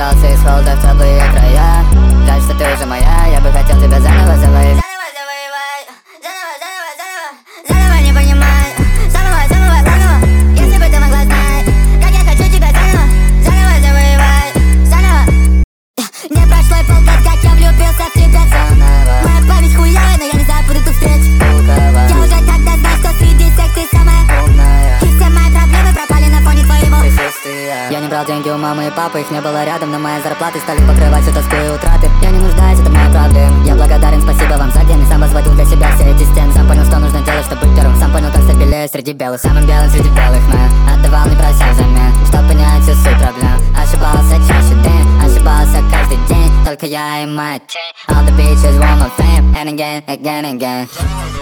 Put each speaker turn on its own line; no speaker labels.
выбрался из холда в теплые края. Жаль, что ты уже моя, я бы хотел тебя заново завоевать.
Заново не понимаю, заново, если бы ты могла знать, как я хочу тебя заново завоевать, заново. Не прошло и полгода, как я влюбился в тебя заново. Моя память хуевая, но я не забуду ту встречу. Я уже тогда знал, что среди всех ты самая умная, и все мои проблемы пропали на фоне твоего
присутствия. Я не брал деньги у мамы и папы, их не было рядом, но мои зарплаты стали покрывать всю тоску и утраты. Я не нуждаюсь, это моя проблема. Я благодарен, спасибо вам за день. Сам возводил для себя все эти стены. Сам понял, что нужно делать, чтобы быть первым. Сам понял, как стать белее среди белых. Самым белым среди белых, man. Отдавал, не прося взамен, чтоб понять всю суть проблем. Ошибался чаще день, ошибался каждый день. Только я и моя тень. All the bitches want my fame, and again, again, again.